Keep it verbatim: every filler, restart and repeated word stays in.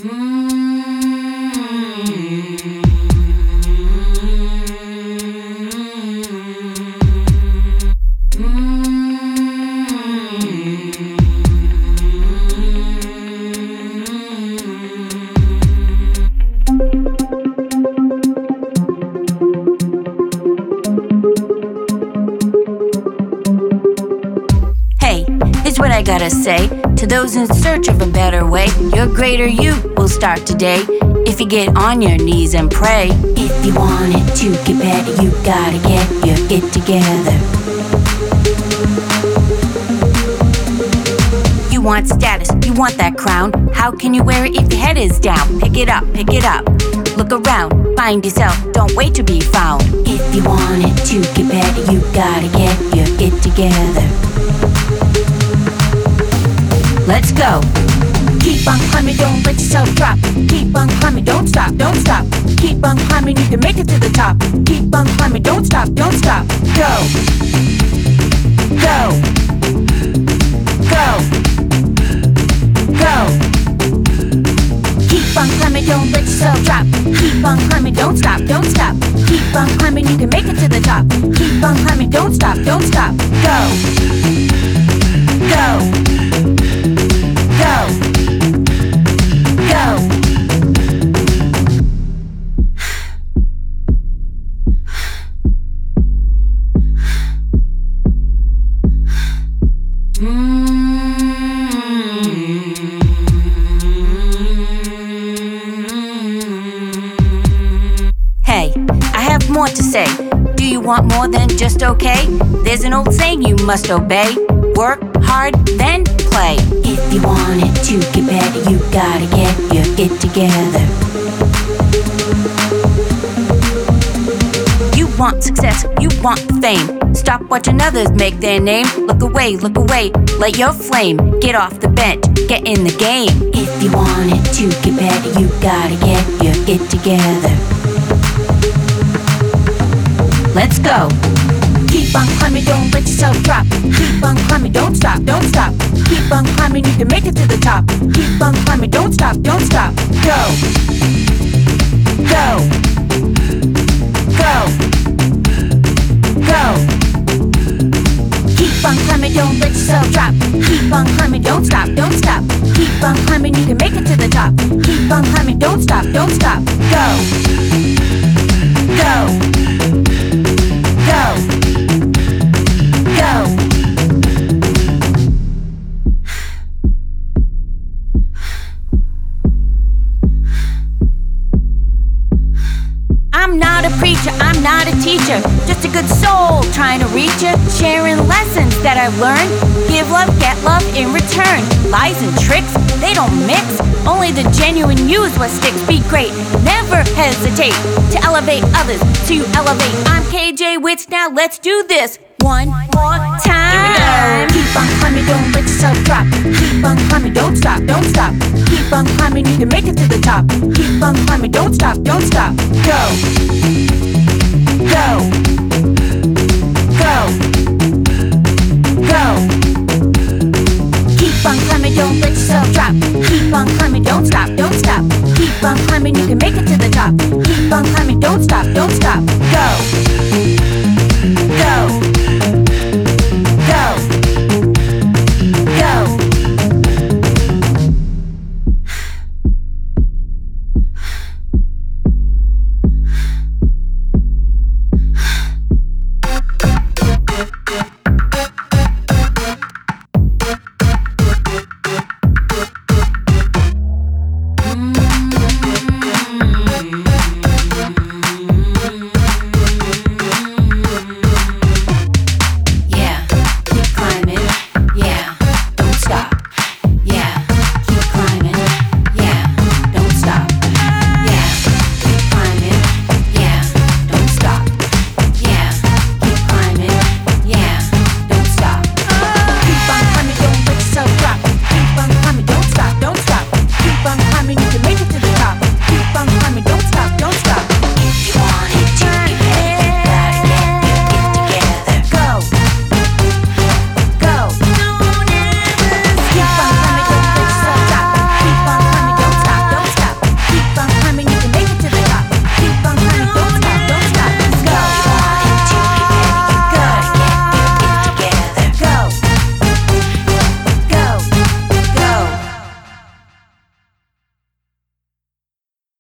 What I gotta say to those in search of a better way, your greater you will start today if you get on your knees and pray. If you want it to get better, you gotta get your it together. You want status, you want that crown. How can you wear it if your head is down? Pick it up, pick it up. Look around, find yourself, don't wait to be found. If you want it to get better, you gotta get your it together. Let's go. Keep on climbing, don't let yourself drop. Keep on climbing, don't stop, don't stop. Keep on climbing, you can make it to the top. Keep on climbing, don't stop, don't stop. Go. Go. Go. Go. Keep on climbing, don't let yourself drop. Keep on climbing, don't stop, don't stop. Keep on climbing, you can make it to the top. Keep on climbing, don't stop, don't stop. Go. Go. Go! Go! Hey, I have more to say. Do you want more than just okay? There's an old saying you must obey. Work hard, then play. If you want it to get better, you gotta get your it together. You want success, you want fame. Stop watching others make their name. Look away, look away, light your flame. Get off the bench, get in the game. If you want it to get better, you gotta get your it together. Let's go. Keep on climbing, don't let yourself drop. Keep on climbing, don't stop, don't stop. Keep on climbing, you can make it to the top. Keep on climbing, don't stop, don't stop. Go. Go. Go. Go. Keep on climbing, don't let yourself drop. Keep on climbing, don't stop, don't stop. Keep on climbing, you can make it to the top. Keep on climbing, don't stop, don't stop. Go. Go. Go. Go. I'm not a preacher, I'm not a teacher, just a good soul trying to reach you, sharing lessons that I've learned. Give love, get love in return. Lies and tricks, they don't mix. Only the genuine you is what sticks. Be great, never hesitate to elevate others, so you elevate. I'm K J Witz, now let's do this one more time. Keep on climbing, don't let yourself drop. Keep on climbing, don't stop, don't stop. Keep on climbing, you can make it to the top. Keep on climbing, don't stop, don't stop. Go. Go. Go. Go. Keep on climbing, don't let yourself drop. Keep on climbing, don't stop, don't stop. Keep on climbing, you can